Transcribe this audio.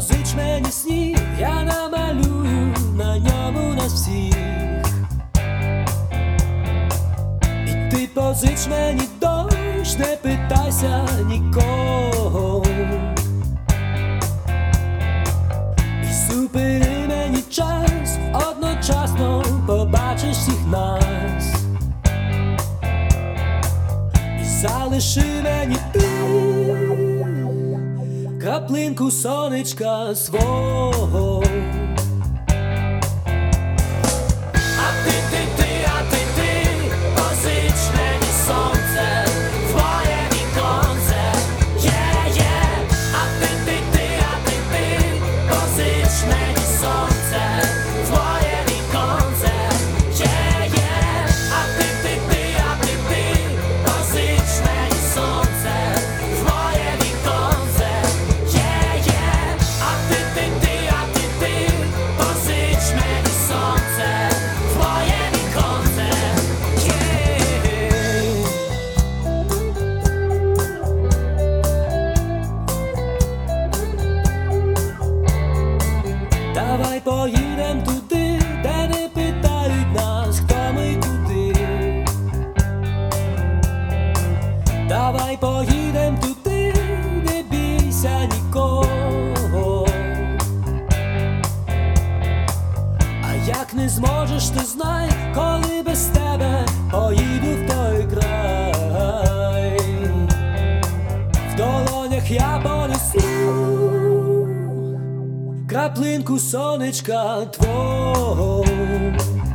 позич мені сніг, я намалюю на ньому нас всіх. І ти позич мені дощ, не питайся нікого. І зупини мені час, одночасно побачиш всіх нас. І залиши мені ти краплинку сонечка свого. Позич мені сонце, твоє віконце, є. А ти, позич мені сонце, твоє віконце, є. А ти, позич мені сонце, твоє віконце, є. А ти, позич мені сонце, твоє віконце. Давай поїдем туди, де не питають нас, хто ми куди. Давай поїдем туди, не бійся нікого. А як не зможеш, ти знай, коли без тебе поїду в той край. В долонях я понесу краплинку сонечка твого.